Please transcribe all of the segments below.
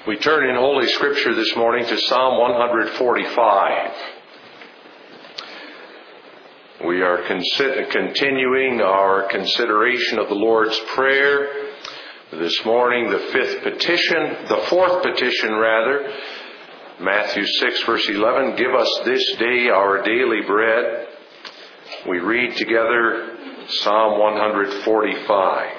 We turn in Holy Scripture this morning to Psalm 145. We are continuing our consideration of the Lord's Prayer. This morning, the fourth petition, Matthew 6, verse 11, give us this day our daily bread. We read together Psalm 145.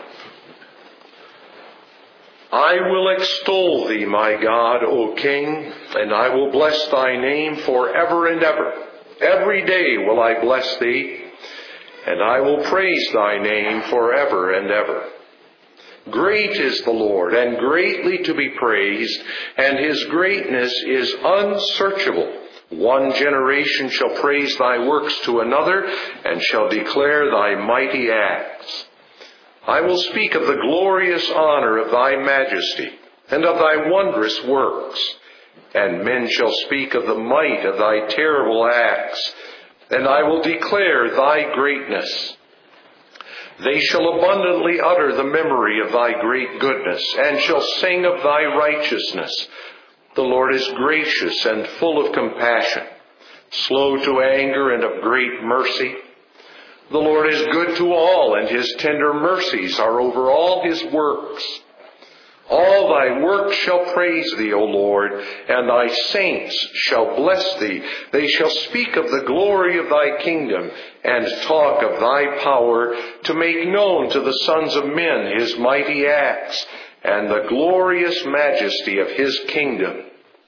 I will extol thee, my God, O King, and I will bless thy name forever and ever. Every day will I bless thee, and I will praise thy name forever and ever. Great is the Lord, and greatly to be praised, and his greatness is unsearchable. One generation shall praise thy works to another, and shall declare thy mighty acts. I will speak of the glorious honor of thy majesty, and of thy wondrous works. And men shall speak of the might of thy terrible acts, and I will declare thy greatness. They shall abundantly utter the memory of thy great goodness, and shall sing of thy righteousness. The Lord is gracious and full of compassion, slow to anger and of great mercy. The Lord is good to all, and his tender mercies are over all his works. All thy works shall praise thee, O Lord, and thy saints shall bless thee. They shall speak of the glory of thy kingdom, and talk of thy power, to make known to the sons of men his mighty acts, and the glorious majesty of his kingdom.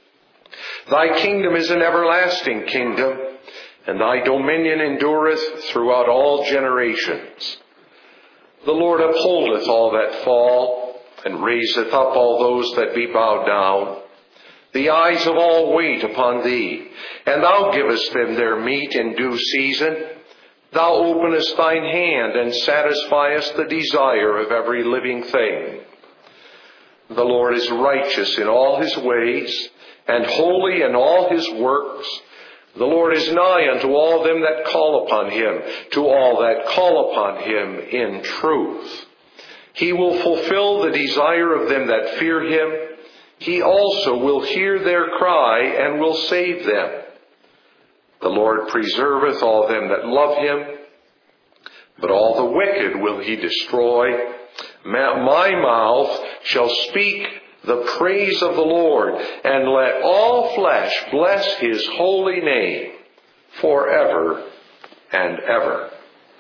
Thy kingdom is an everlasting kingdom, and thy dominion endureth throughout all generations. The Lord upholdeth all that fall, and raiseth up all those that be bowed down. The eyes of all wait upon thee, and thou givest them their meat in due season. Thou openest thine hand, and satisfiest the desire of every living thing. The Lord is righteous in all his ways, and holy in all his works. The Lord is nigh unto all them that call upon him, to all that call upon him in truth. He will fulfill the desire of them that fear him. He also will hear their cry, and will save them. The Lord preserveth all them that love him, but all the wicked will he destroy. My mouth shall speak the praise of the Lord, and let all flesh bless his holy name forever and ever.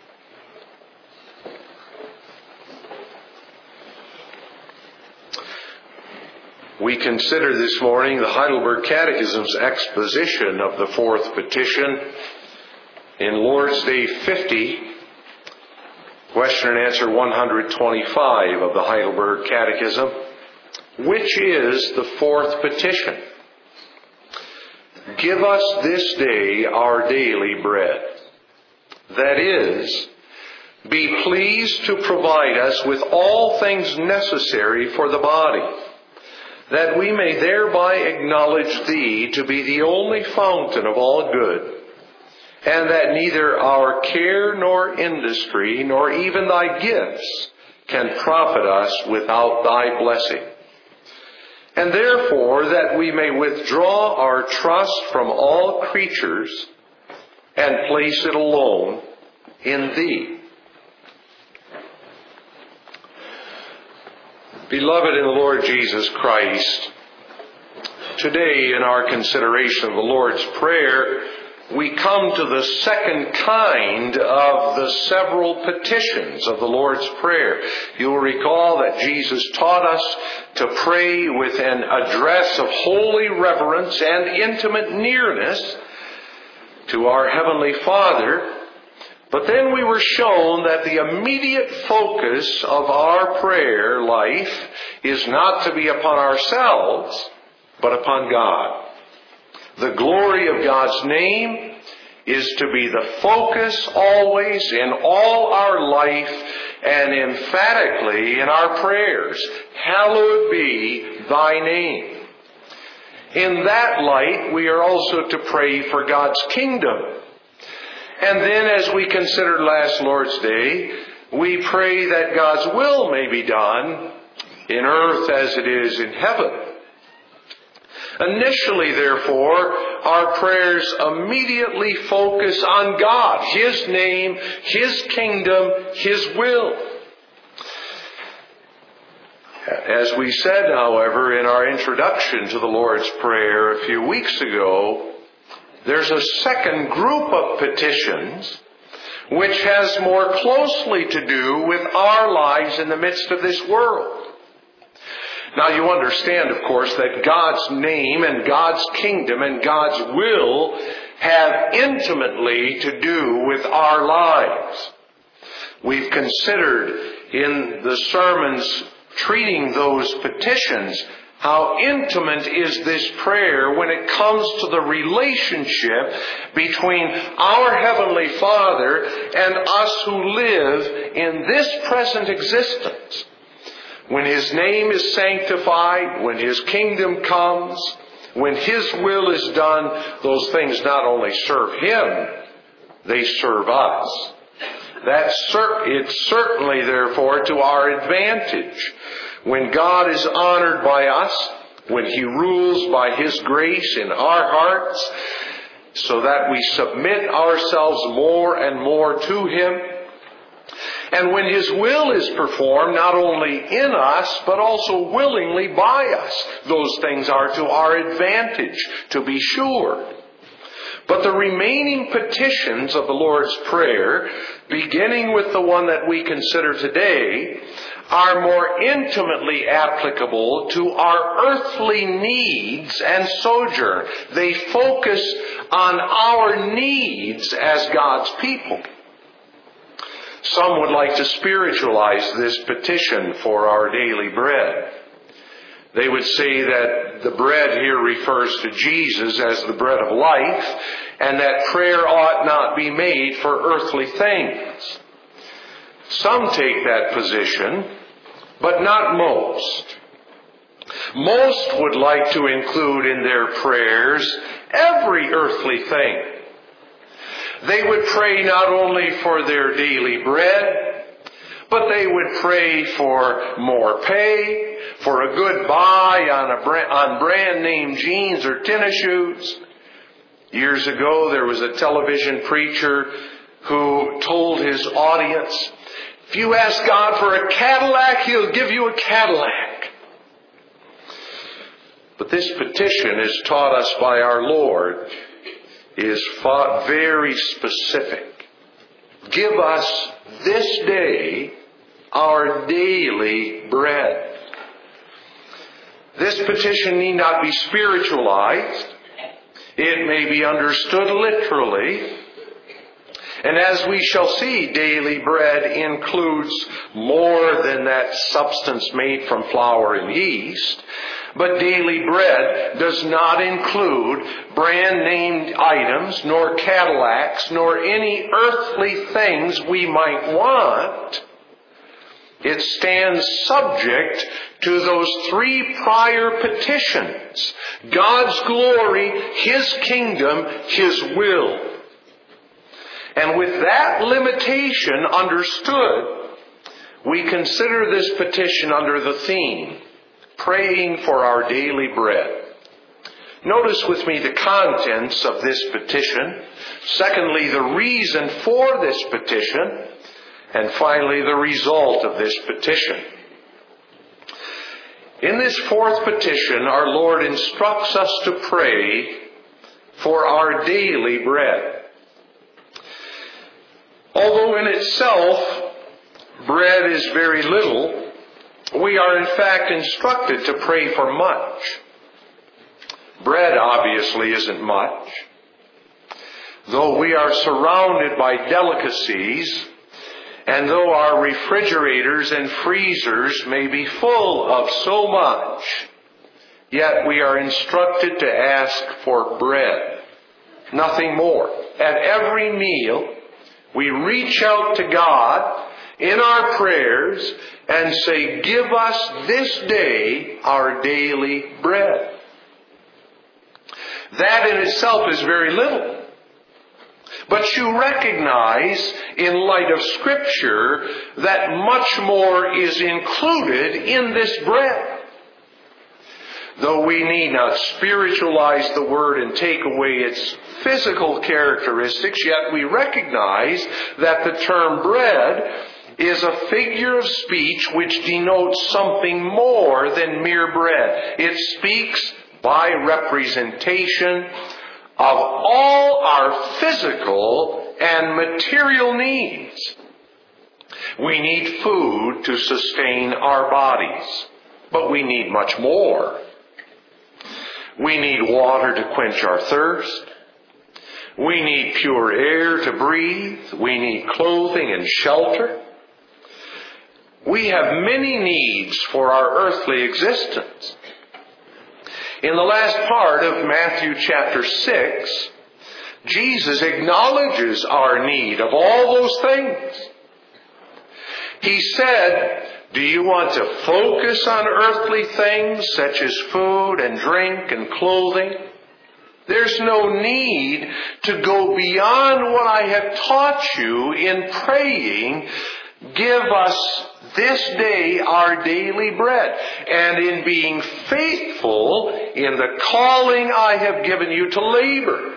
We consider this morning the Heidelberg Catechism's exposition of the fourth petition in Lord's Day 50, question and answer 125 of the Heidelberg Catechism. Which is the fourth petition? Give us this day our daily bread. That is, be pleased to provide us with all things necessary for the body, that we may thereby acknowledge thee to be the only fountain of all good, and that neither our care nor industry nor even thy gifts can profit us without thy blessing. And therefore that we may withdraw our trust from all creatures and place it alone in thee. Beloved in the Lord Jesus Christ, today in our consideration of the Lord's Prayer, we come to the second kind of the several petitions of the Lord's Prayer. You'll recall that Jesus taught us to pray with an address of holy reverence and intimate nearness to our Heavenly Father. But then we were shown that the immediate focus of our prayer life is not to be upon ourselves, but upon God. The glory of God's name is to be the focus always in all our life and emphatically in our prayers. Hallowed be thy name. In that light, we are also to pray for God's kingdom. And then, as we considered last Lord's Day, we pray that God's will may be done in earth as it is in heaven. Initially, therefore, our prayers immediately focus on God, His name, His kingdom, His will. As we said, however, in our introduction to the Lord's Prayer a few weeks ago, there's a second group of petitions which has more closely to do with our lives in the midst of this world. Now you understand, of course, that God's name and God's kingdom and God's will have intimately to do with our lives. We've considered in the sermons treating those petitions how intimate is this prayer when it comes to the relationship between our Heavenly Father and us who live in this present existence. When His name is sanctified, when His kingdom comes, when His will is done, those things not only serve Him, they serve us. It's certainly, therefore, to our advantage. When God is honored by us, when He rules by His grace in our hearts, so that we submit ourselves more and more to Him, and when His will is performed not only in us, but also willingly by us, those things are to our advantage, to be sure. But the remaining petitions of the Lord's Prayer, beginning with the one that we consider today, are more intimately applicable to our earthly needs and sojourn. They focus on our needs as God's people. Some would like to spiritualize this petition for our daily bread. They would say that the bread here refers to Jesus as the bread of life, and that prayer ought not be made for earthly things. Some take that position, but not most. Most would like to include in their prayers every earthly thing. They would pray not only for their daily bread, but they would pray for more pay, for a good buy on brand name jeans or tennis shoes. Years ago, there was a television preacher who told his audience, if you ask God for a Cadillac, He'll give you a Cadillac. But this petition, as taught us by our Lord, is very specific. Give us this day our daily bread. This petition need not be spiritualized. It may be understood literally. And as we shall see, daily bread includes more than that substance made from flour and yeast. But daily bread does not include brand-named items, nor Cadillacs, nor any earthly things we might want. It stands subject to those three prior petitions: God's glory, His kingdom, His will. And with that limitation understood, we consider this petition under the theme, praying for our daily bread. Notice with me the contents of this petition. Secondly, the reason for this petition. And finally, the result of this petition. In this fourth petition, our Lord instructs us to pray for our daily bread. Although in itself, bread is very little, we are in fact instructed to pray for much. Bread obviously isn't much. Though we are surrounded by delicacies, and though our refrigerators and freezers may be full of so much, yet we are instructed to ask for bread. Nothing more. At every meal, we reach out to God in our prayers and say, give us this day our daily bread. That in itself is very little. But you recognize, in light of Scripture, that much more is included in this bread. Though we need not spiritualize the word and take away its physical characteristics, yet we recognize that the term bread is a figure of speech which denotes something more than mere bread. It speaks by representation of all our physical and material needs. We need food to sustain our bodies, but we need much more. We need water to quench our thirst. We need pure air to breathe. We need clothing and shelter. We have many needs for our earthly existence. In the last part of Matthew chapter 6, Jesus acknowledges our need of all those things. He said, do you want to focus on earthly things such as food and drink and clothing? There's no need to go beyond what I have taught you in praying, give us this day our daily bread, and in being faithful in the calling I have given you to labor.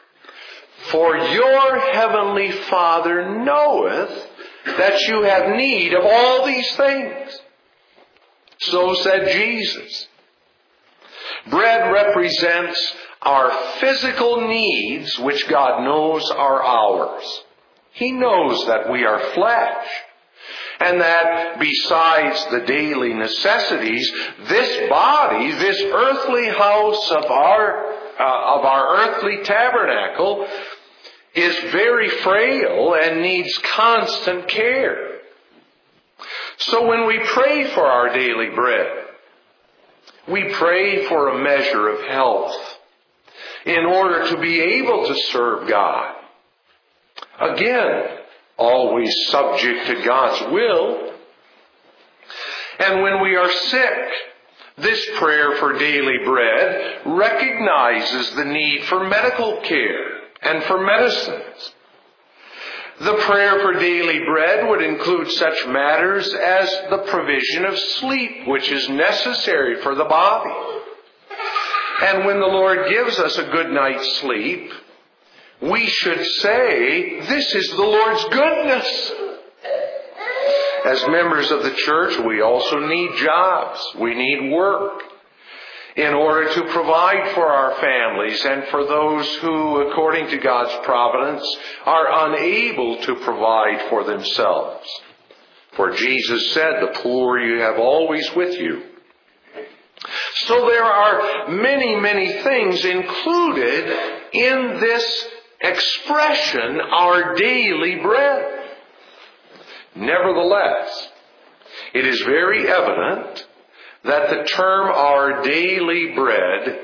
For your heavenly Father knoweth that you have need of all these things. So said Jesus. Bread represents our physical needs, which God knows are ours. He knows that we are flesh, and that besides the daily necessities, this body, this earthly house of our earthly tabernacle, is very frail and needs constant care. So when we pray for our daily bread, we pray for a measure of health in order to be able to serve God. Again, always subject to God's will. And when we are sick, this prayer for daily bread recognizes the need for medical care and for medicines. The prayer for daily bread would include such matters as the provision of sleep, which is necessary for the body. And when the Lord gives us a good night's sleep, we should say, this is the Lord's goodness. As members of the church, we also need jobs. We need work in order to provide for our families and for those who, according to God's providence, are unable to provide for themselves. For Jesus said, the poor you have always with you. So there are many, many things included in this expression, our daily bread. Nevertheless, it is very evident that the term our daily bread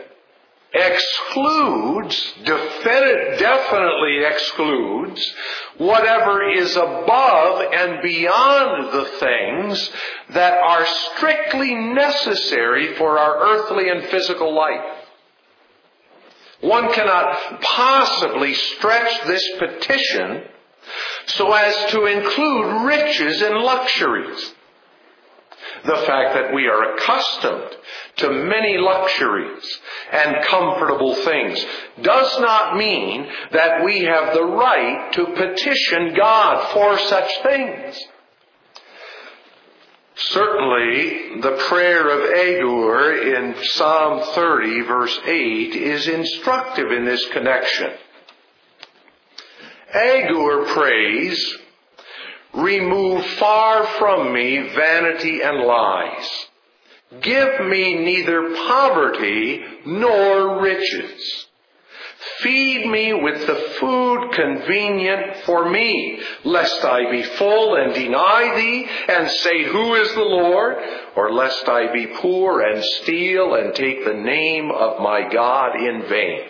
definitely excludes whatever is above and beyond the things that are strictly necessary for our earthly and physical life. One cannot possibly stretch this petition so as to include riches and luxuries. The fact that we are accustomed to many luxuries and comfortable things does not mean that we have the right to petition God for such things. Certainly, the prayer of Agur in Psalm 30, verse 8, is instructive in this connection. Agur prays, remove far from me vanity and lies. Give me neither poverty nor riches. Feed me with the food convenient for me, lest I be full and deny thee, and say, who is the Lord? Or lest I be poor and steal and take the name of my God in vain.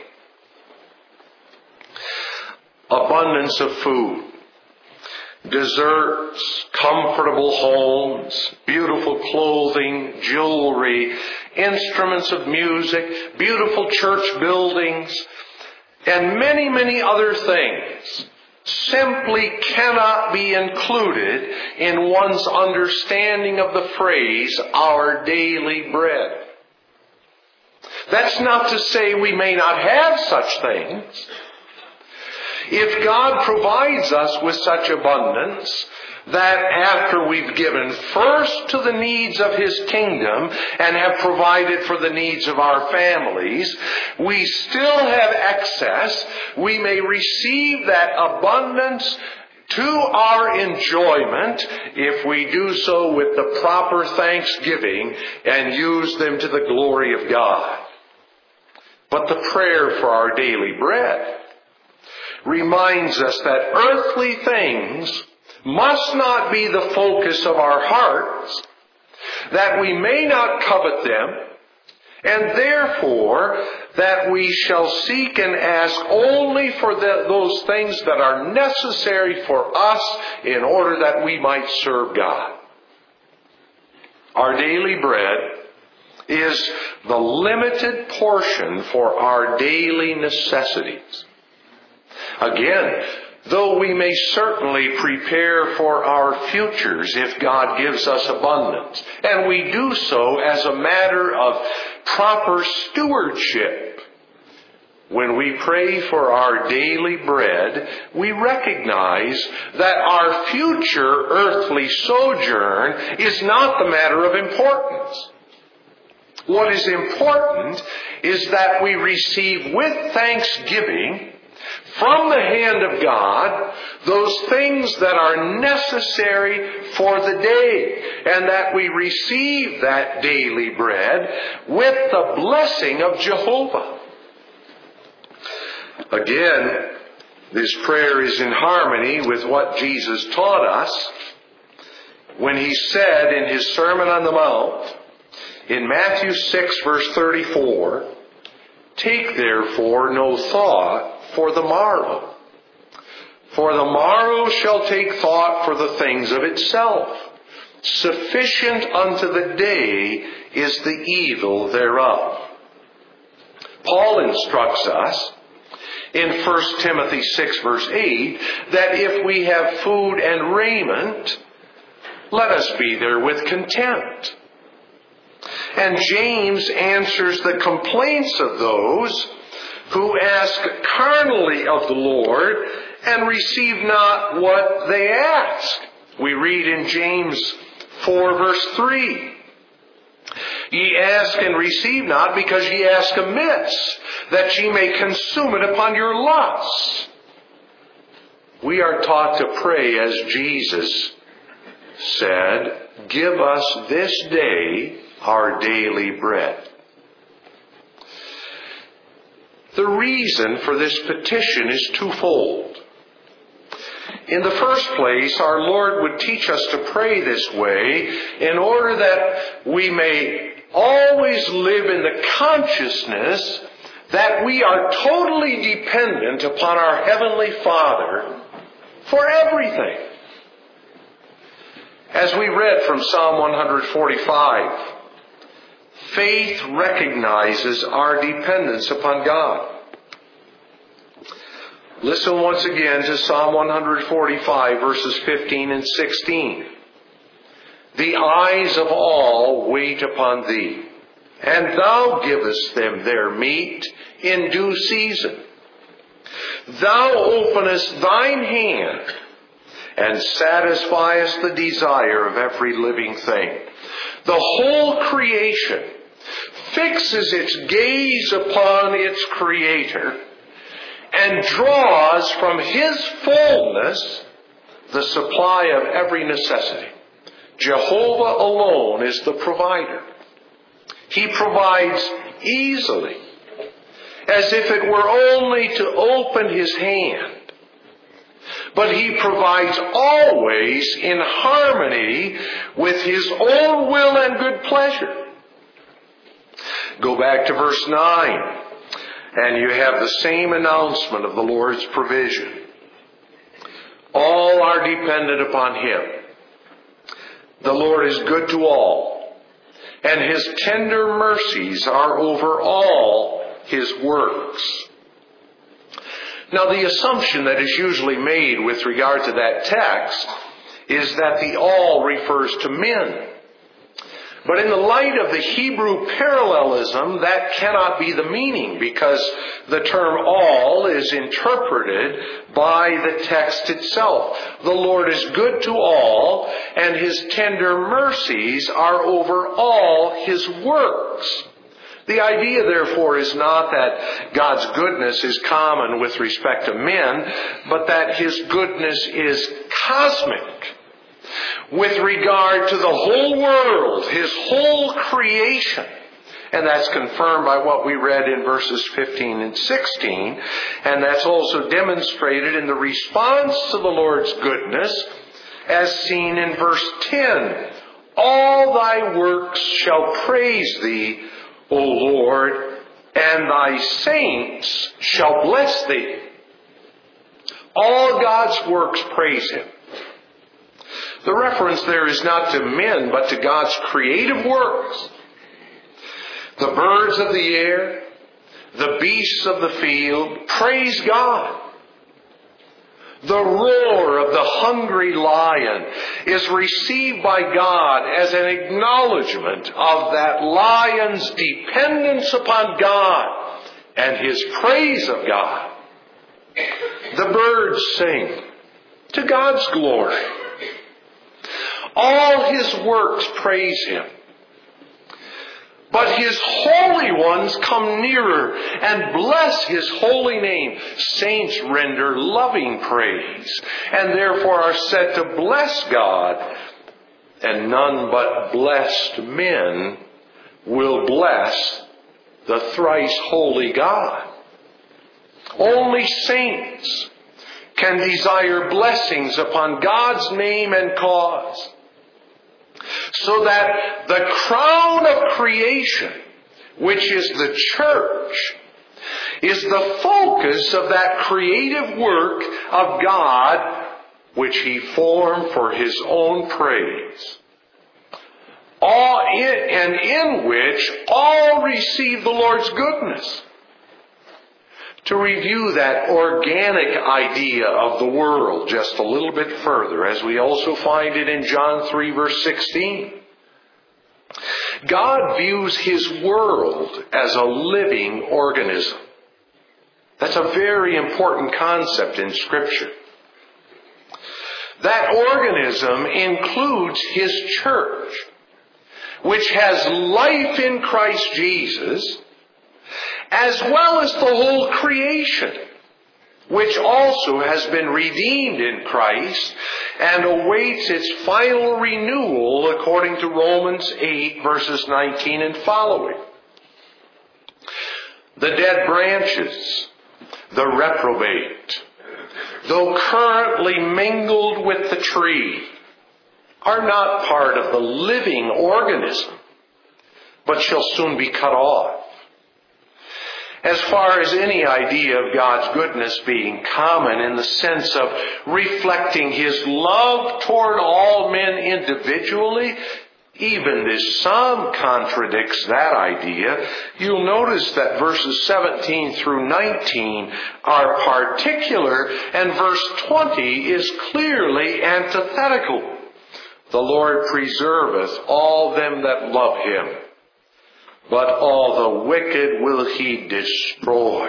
Abundance of food, desserts, comfortable homes, beautiful clothing, jewelry, instruments of music, beautiful church buildings, and many, many other things simply cannot be included in one's understanding of the phrase, our daily bread. That's not to say we may not have such things. If God provides us with such abundance, that after we've given first to the needs of His kingdom and have provided for the needs of our families, we still have excess, we may receive that abundance to our enjoyment if we do so with the proper thanksgiving and use them to the glory of God. But the prayer for our daily bread reminds us that earthly things must not be the focus of our hearts, that we may not covet them, and therefore that we shall seek and ask only for those things that are necessary for us in order that we might serve God. Our daily bread is the limited portion for our daily necessities. Again, though we may certainly prepare for our futures if God gives us abundance, and we do so as a matter of proper stewardship. When we pray for our daily bread, we recognize that our future earthly sojourn is not the matter of importance. What is important is that we receive with thanksgiving from the hand of God those things that are necessary for the day, and that we receive that daily bread with the blessing of Jehovah. Again, this prayer is in harmony with what Jesus taught us when He said in His Sermon on the Mount, in Matthew 6, verse 34, "Take therefore no thought for the morrow. For the morrow shall take thought for the things of itself. Sufficient unto the day is the evil thereof." Paul instructs us in 1 Timothy 6, verse 8, that if we have food and raiment, let us be therewith content. And James answers the complaints of those who ask carnally of the Lord and receive not what they ask. We read in James 4, verse 3, "Ye ask and receive not, because ye ask amiss, that ye may consume it upon your lusts." We are taught to pray as Jesus said, "Give us this day our daily bread." The reason for this petition is twofold. In the first place, our Lord would teach us to pray this way in order that we may always live in the consciousness that we are totally dependent upon our Heavenly Father for everything. As we read from Psalm 145, faith recognizes our dependence upon God. Listen once again to Psalm 145, verses 15 and 16. "The eyes of all wait upon thee, and thou givest them their meat in due season. Thou openest thine hand, and satisfiest the desire of every living thing." The whole creation fixes its gaze upon its Creator and draws from His fullness the supply of every necessity. Jehovah alone is the provider. He provides easily, as if it were only to open His hand. But He provides always in harmony with His own will and good pleasure. Go back to verse 9, and you have the same announcement of the Lord's provision. All are dependent upon Him. The Lord is good to all, and His tender mercies are over all His works. Now, the assumption that is usually made with regard to that text is that the all refers to men. But in the light of the Hebrew parallelism, that cannot be the meaning, because the term all is interpreted by the text itself. The Lord is good to all, and His tender mercies are over all His works. The idea, therefore, is not that God's goodness is common with respect to men, but that His goodness is cosmic with regard to the whole world, His whole creation. And that's confirmed by what we read in verses 15 and 16. And that's also demonstrated in the response to the Lord's goodness, as seen in verse 10. All thy works shall praise thee, O Lord, and thy saints shall bless thee. All God's works praise Him. The reference there is not to men, but to God's creative works. The birds of the air, the beasts of the field, praise God. The roar of the hungry lion is received by God as an acknowledgement of that lion's dependence upon God and his praise of God. The birds sing to God's glory. All His works praise Him. But His holy ones come nearer and bless His holy name. Saints render loving praise, and therefore are said to bless God. And none but blessed men will bless the thrice holy God. Only saints can desire blessings upon God's name and cause, so that the crown of creation, which is the church, is the focus of that creative work of God which He formed for His own praise. In which all receive the Lord's goodness. To review that organic idea of the world just a little bit further, as we also find it in John 3 verse 16. God views His world as a living organism. That's a very important concept in Scripture. That organism includes His church, which has life in Christ Jesus, as well as the whole creation, which also has been redeemed in Christ and awaits its final renewal according to Romans 8 verses 19 and following. The dead branches, the reprobate, though currently mingled with the tree, are not part of the living organism, but shall soon be cut off. As far as any idea of God's goodness being common in the sense of reflecting His love toward all men individually, even this psalm contradicts that idea. You'll notice that verses 17 through 19 are particular, and verse 20 is clearly antithetical. The Lord preserveth all them that love Him, but all the wicked will He destroy.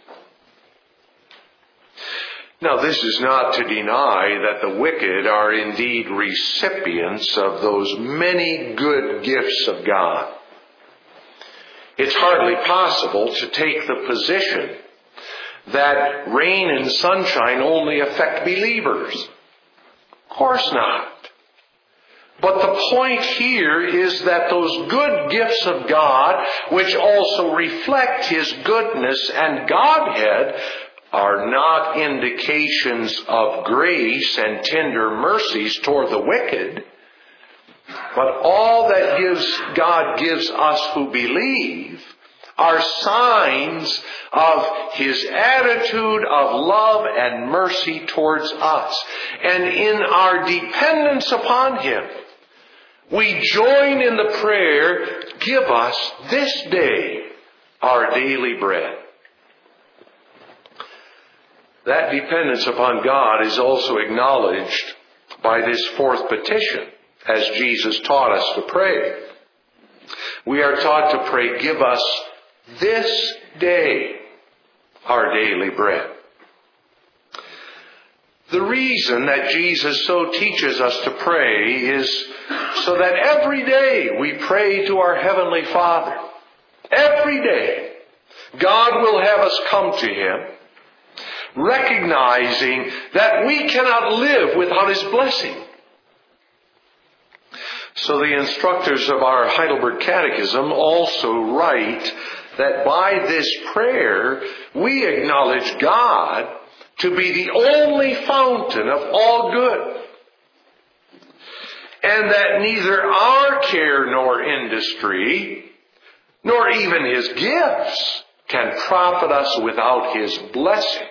Now, this is not to deny that the wicked are indeed recipients of those many good gifts of God. It's hardly possible to take the position that rain and sunshine only affect believers. Of course not. But the point here is that those good gifts of God, which also reflect His goodness and Godhead, are not indications of grace and tender mercies toward the wicked, but all that God gives us who believe are signs of His attitude of love and mercy towards us. And in our dependence upon Him, we join in the prayer, "Give us this day our daily bread." That dependence upon God is also acknowledged by this fourth petition, as Jesus taught us to pray. We are taught to pray, give us this day our daily bread. The reason that Jesus so teaches us to pray is so that every day we pray to our Heavenly Father. Every day God will have us come to Him, recognizing that we cannot live without His blessing. So the instructors of our Heidelberg Catechism also write that by this prayer we acknowledge God to be the only fountain of all good, and that neither our care nor industry, nor even His gifts, can profit us without His blessing.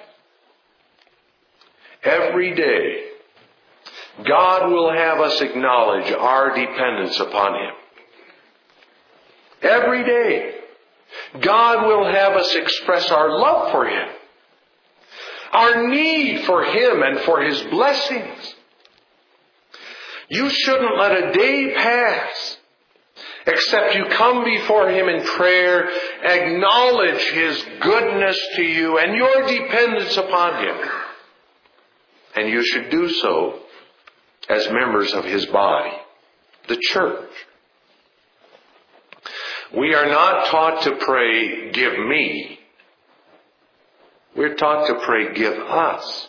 Every day, God will have us acknowledge our dependence upon Him. Every day, God will have us express our love for Him, our need for Him and for His blessings. You shouldn't let a day pass except you come before Him in prayer, acknowledge His goodness to you and your dependence upon Him. And you should do so as members of His body, the church. We are not taught to pray, give me. We're taught to pray, give us.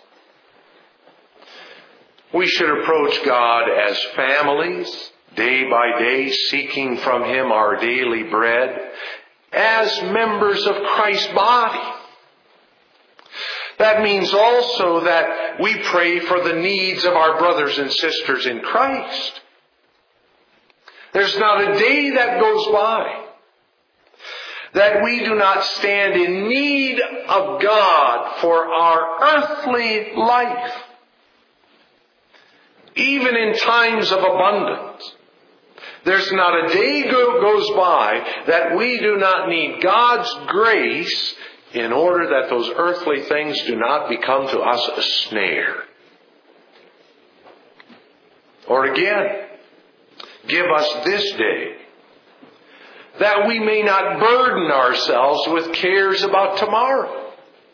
We should approach God as families, day by day, seeking from Him our daily bread, as members of Christ's body. That means also that we pray for the needs of our brothers and sisters in Christ. There's not a day that goes by that we do not stand in need of God for our earthly life. Even in times of abundance, there's not a day goes by that we do not need God's grace in order that those earthly things do not become to us a snare. Or again, give us this day, that we may not burden ourselves with cares about tomorrow.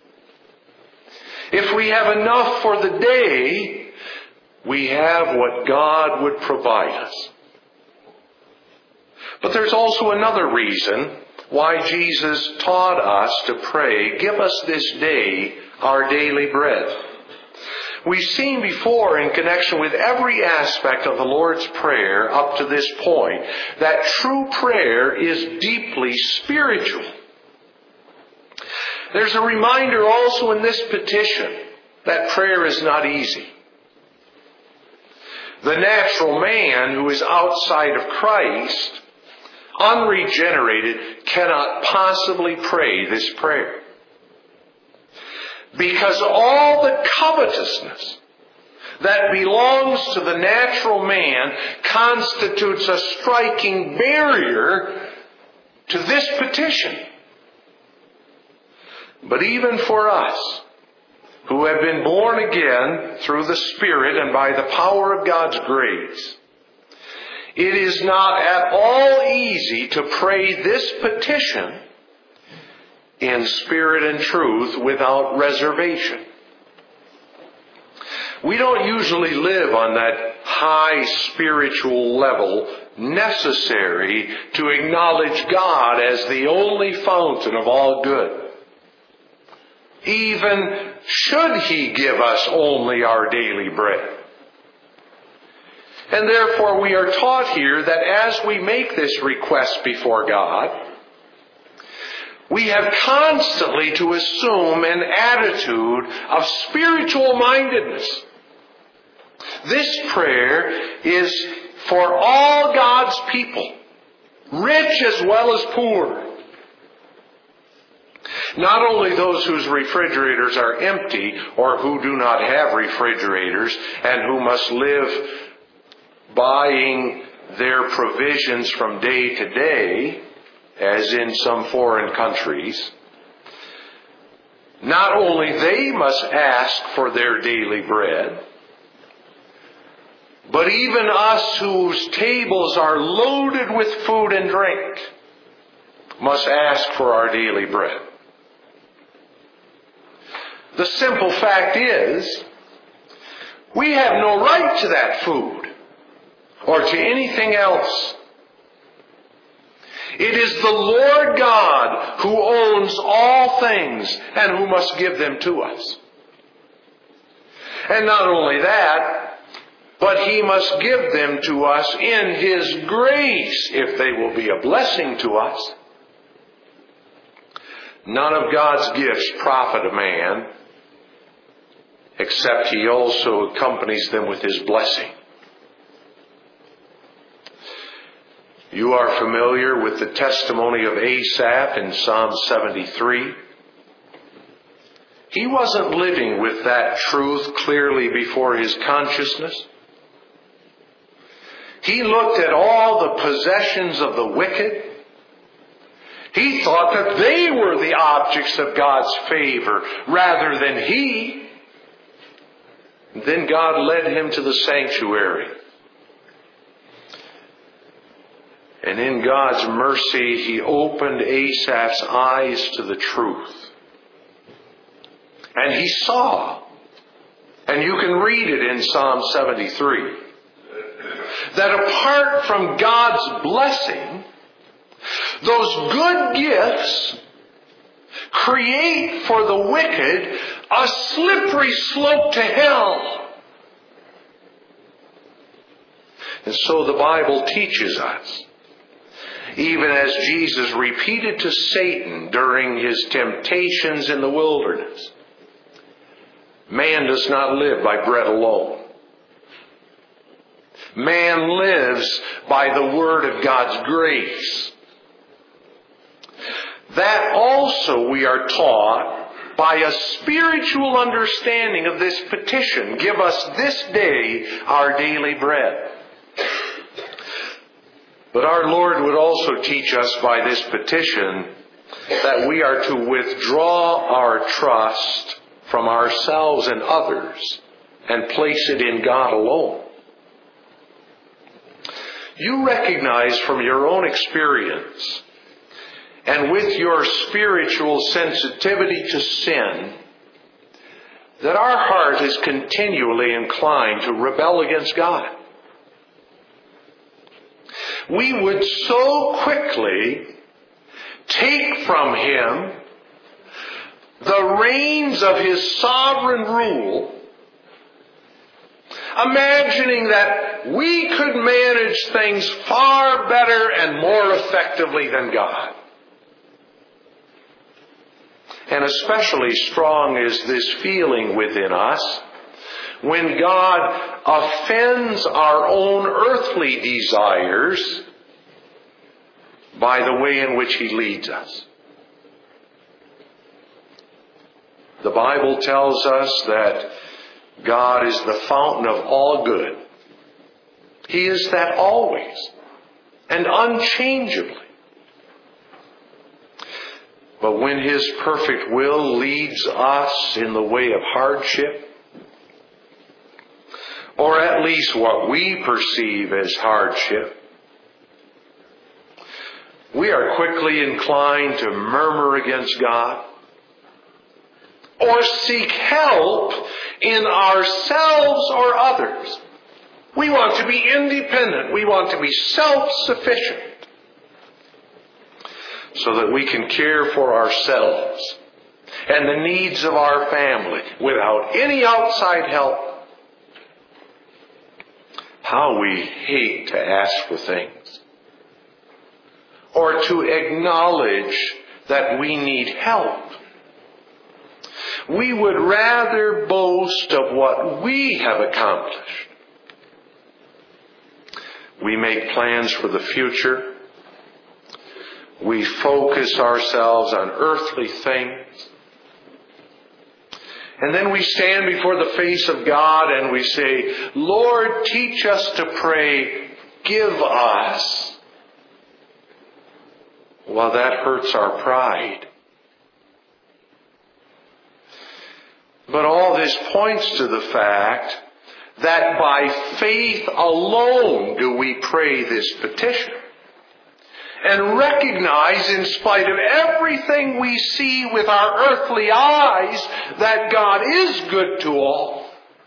If we have enough for the day, we have what God would provide us. But there's also another reason why Jesus taught us to pray, give us this day our daily bread. We've seen before, in connection with every aspect of the Lord's Prayer up to this point, that true prayer is deeply spiritual. There's a reminder also in this petition that prayer is not easy. The natural man who is outside of Christ, unregenerated, cannot possibly pray this prayer. Because all the covetousness that belongs to the natural man constitutes a striking barrier to this petition. But even for us, who have been born again through the Spirit and by the power of God's grace, it is not at all easy to pray this petition in spirit and truth without reservation. We don't usually live on that high spiritual level necessary to acknowledge God as the only fountain of all good. Even should He give us only our daily bread. And therefore we are taught here that as we make this request before God, we have constantly to assume an attitude of spiritual mindedness. This prayer is for all God's people, rich as well as poor. Not only those whose refrigerators are empty or who do not have refrigerators and who must live buying their provisions from day to day, as in some foreign countries. Not only they must ask for their daily bread, but even us whose tables are loaded with food and drink must ask for our daily bread. The simple fact is, we have no right to that food or to anything else. It is the Lord God who owns all things and who must give them to us. And not only that, but He must give them to us in His grace if they will be a blessing to us. None of God's gifts profit a man, except He also accompanies them with His blessing. You are familiar with the testimony of Asaph in Psalm 73. He wasn't living with that truth clearly before his consciousness. He looked at all the possessions of the wicked. He thought that they were the objects of God's favor rather than he. Then God led him to the sanctuary. And in God's mercy, He opened Asaph's eyes to the truth. And he saw, and you can read it in Psalm 73, that apart from God's blessing, those good gifts create for the wicked a slippery slope to hell. And so the Bible teaches us, even as Jesus repeated to Satan during His temptations in the wilderness, man does not live by bread alone. Man lives by the word of God's grace. That also we are taught by a spiritual understanding of this petition. Give us this day our daily bread. But our Lord would also teach us by this petition that we are to withdraw our trust from ourselves and others and place it in God alone. You recognize from your own experience and with your spiritual sensitivity to sin that our heart is continually inclined to rebel against God. We would so quickly take from Him the reins of His sovereign rule, imagining that we could manage things far better and more effectively than God. And especially strong is this feeling within us when God offends our own earthly desires by the way in which He leads us. The Bible tells us that God is the fountain of all good. He is that always and unchangeably. But when His perfect will leads us in the way of hardship, or at least what we perceive as hardship, we are quickly inclined to murmur against God or seek help in ourselves or others. We want to be independent. We want to be self-sufficient so that we can care for ourselves and the needs of our family without any outside help. How we hate to ask for things or to acknowledge that we need help. We would rather boast of what we have accomplished. We make plans for the future. We focus ourselves on earthly things. And then we stand before the face of God and we say, Lord, teach us to pray, give us. Well, that hurts our pride. But all this points to the fact that by faith alone do we pray this petition. and recognize, in spite of everything we see with our earthly eyes, that God is good to all.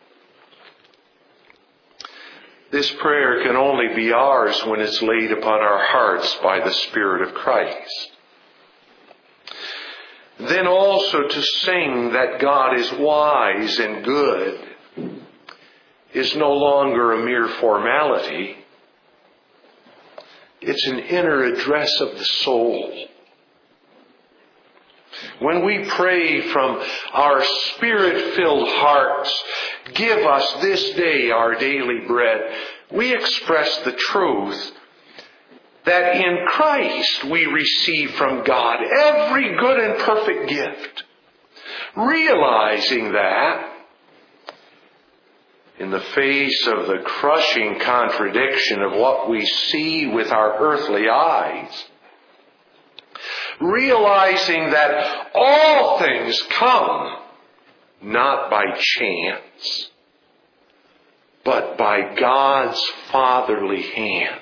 This prayer can only be ours when it's laid upon our hearts by the Spirit of Christ. Then also to sing that God is wise and good is no longer a mere formality. It's an inner address of the soul. When we pray from our Spirit-filled hearts, give us this day our daily bread, we express the truth that in Christ we receive from God every good and perfect gift. Realizing that, in the face of the crushing contradiction of what we see with our earthly eyes, realizing that all things come not by chance, but by God's fatherly hand.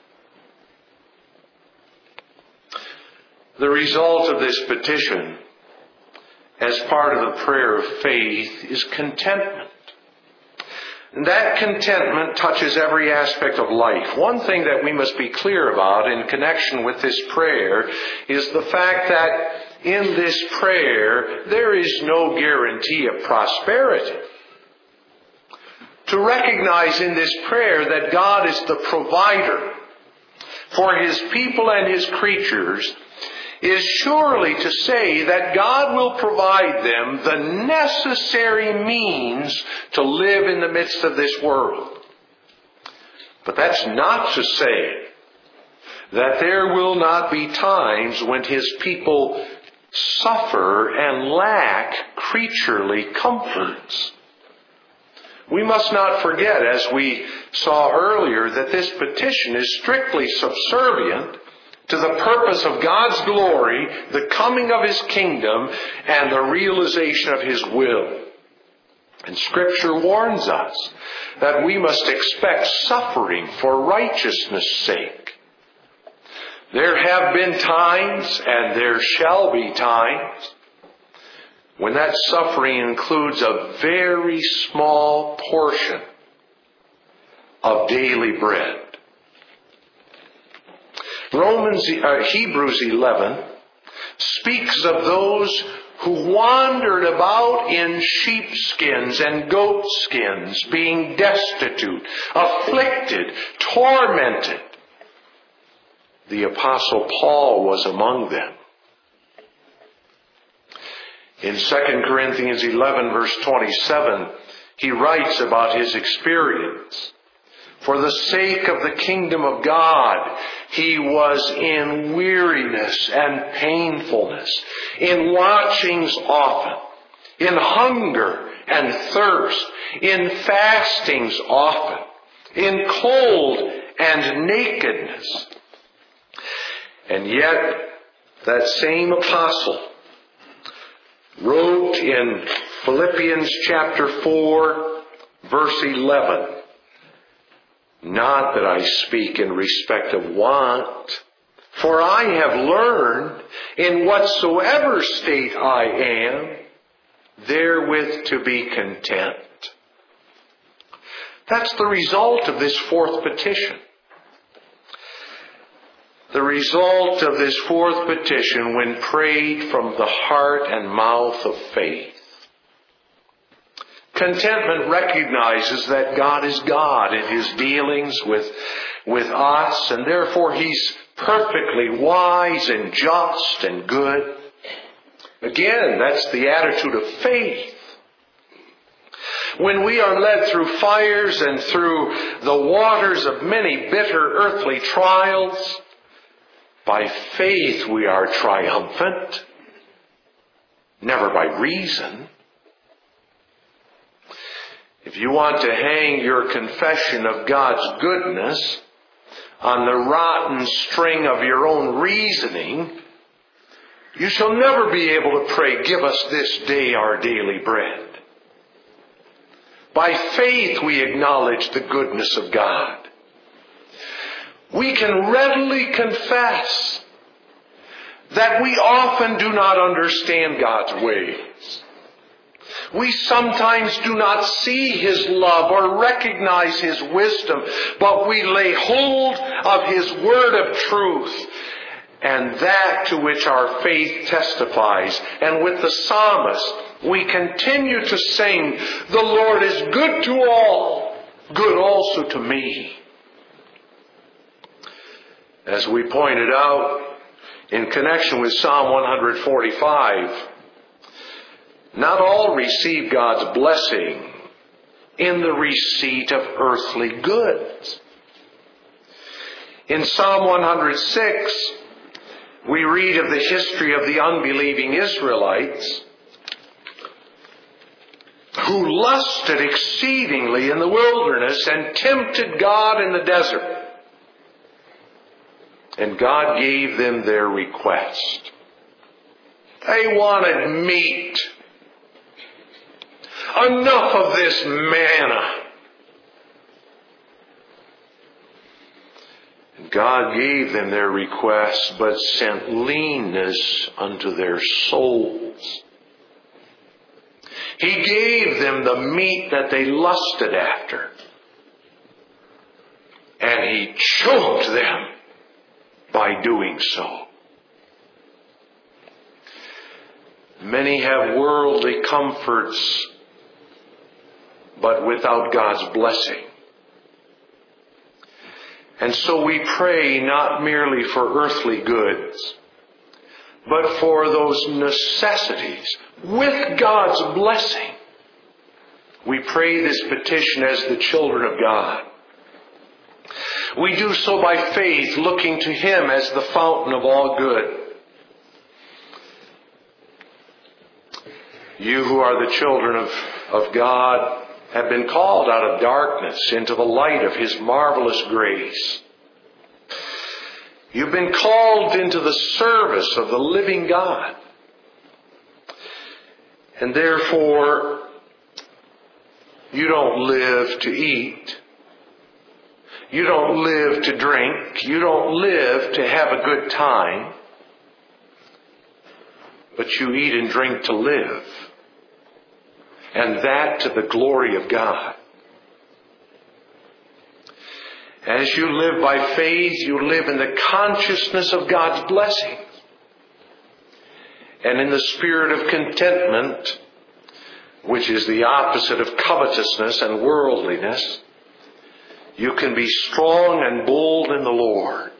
The result of this petition, as part of the prayer of faith, is contentment. And that contentment touches every aspect of life. One thing that we must be clear about in connection with this prayer is the fact that in this prayer there is no guarantee of prosperity. To recognize in this prayer that God is the provider for His people and His creatures is surely to say that God will provide them the necessary means to live in the midst of this world. But that's not to say that there will not be times when His people suffer and lack creaturely comforts. We must not forget, as we saw earlier, that this petition is strictly subservient to the purpose of God's glory, the coming of His kingdom, and the realization of His will. And Scripture warns us that we must expect suffering for righteousness' sake. There have been times, and there shall be times, when that suffering includes a very small portion of daily bread. Hebrews 11 speaks of those who wandered about in sheepskins and goatskins, being destitute, afflicted, tormented. The Apostle Paul was among them. In 2 Corinthians 11 verse 27, he writes about his experience. For the sake of the kingdom of God, he was in weariness and painfulness, in watchings often, in hunger and thirst, in fastings often, in cold and nakedness. And yet, that same apostle wrote in Philippians chapter 4, verse 11, "Not that I speak in respect of want, for I have learned in whatsoever state I am, therewith to be content." That's the result of this fourth petition. The result of this fourth petition when prayed from the heart and mouth of faith. Contentment recognizes that God is God in His dealings with us, and therefore He's perfectly wise and just and good. Again, that's the attitude of faith. When we are led through fires and through the waters of many bitter earthly trials, by faith we are triumphant, never by reason. If you want to hang your confession of God's goodness on the rotten string of your own reasoning, you shall never be able to pray, "Give us this day our daily bread." By faith we acknowledge the goodness of God. we can readily confess that we often do not understand God's ways. We sometimes do not see His love or recognize His wisdom, but we lay hold of His word of truth and that to which our faith testifies. And with the psalmist, we continue to sing, "The Lord is good to all, good also to me." As we pointed out in connection with Psalm 145, not all receive God's blessing in the receipt of earthly goods. In Psalm 106, we read of the history of the unbelieving Israelites who lusted exceedingly in the wilderness and tempted God in the desert. And God gave them their request. They wanted meat. Enough of this manna. And God gave them their request, but sent leanness unto their souls. He gave them the meat that they lusted after. And He choked them by doing so. Many have worldly comforts, but without God's blessing. And so we pray not merely for earthly goods, but for those necessities with God's blessing. We pray this petition as the children of God. We do so by faith, looking to Him as the fountain of all good. You who are the children of God have been called out of darkness into the light of His marvelous grace. You've been called into the service of the living God. And therefore, you don't live to eat. You don't live to drink. You don't live to have a good time. But you eat and drink to live. And that to the glory of God. As you live by faith, you live in the consciousness of God's blessing. And in the spirit of contentment, which is the opposite of covetousness and worldliness, you can be strong and bold in the Lord.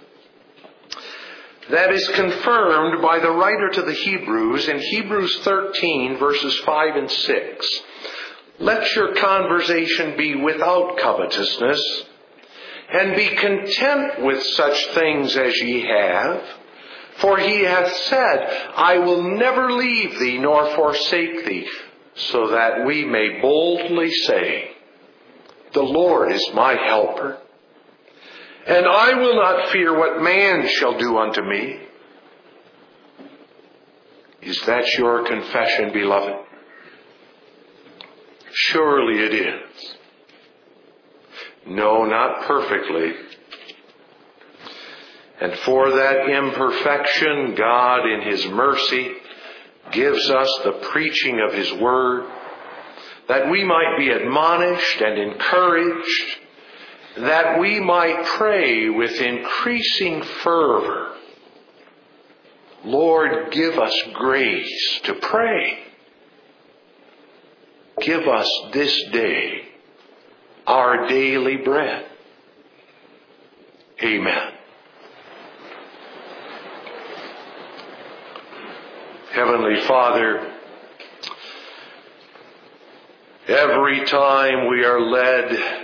That is confirmed by the writer to the Hebrews in Hebrews 13, verses 5 and 6. Let your conversation be without covetousness, and be content with such things as ye have. For He hath said, I will never leave thee nor forsake thee, so that we may boldly say, the Lord is my helper, and I will not fear what man shall do unto me. Is that your confession, beloved? Surely it is. No, not perfectly. And for that imperfection, God in His mercy gives us the preaching of His word, that we might be admonished and encouraged, that we might pray with increasing fervor. Lord, give us grace to pray. Give us this day our daily bread. Amen. Heavenly Father, every time we are led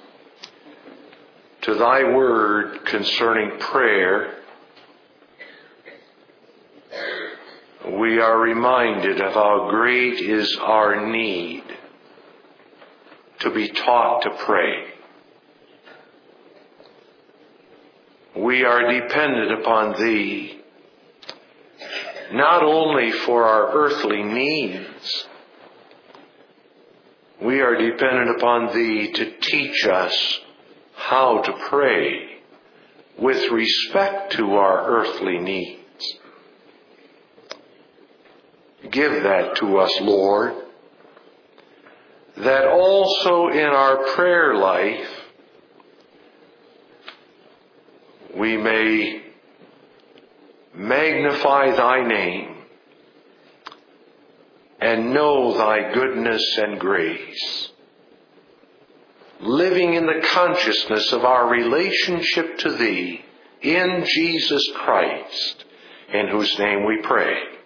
to Thy word concerning prayer, we are reminded of how great is our need to be taught to pray. We are dependent upon Thee, not only for our earthly needs. We are dependent upon Thee to teach us how to pray with respect to our earthly needs. Give that to us, Lord, that also in our prayer life we may magnify thy name and know thy goodness and grace, living in the consciousness of our relationship to thee in Jesus Christ, in whose name we pray.